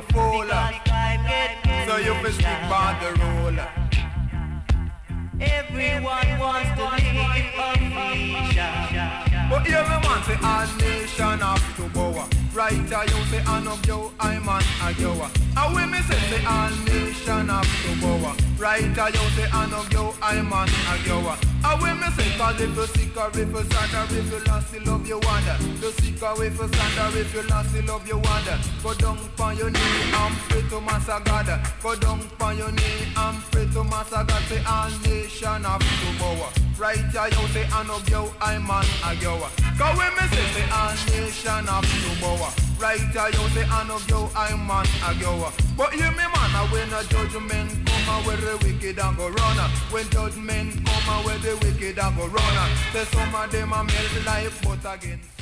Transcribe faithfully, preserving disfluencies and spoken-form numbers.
no fool. So you fi stick by the rule. Everyone wants to live a nation. But here me man say all nation have to bow. Right a you say I know you, I man a you. And when me say say all nation have to bow. Right a you say I know you, I man a you. And when me say cause if you sick or if you sad or if you lost still love you wonder. You sick or if you sad or if you lost still love you wonder. Go down on your knee and pray to Master God. Go down on your knee and pray to Master God. Say all nation have to bow. Right a you say I know you, I man a you. Cause when me say say all nation have to bow. Right a you say I know you, I man a you. But hear me man, when a judgment come where the wicked and go run. When judgment come where the wicked and go run. Say some of them a melt like but again.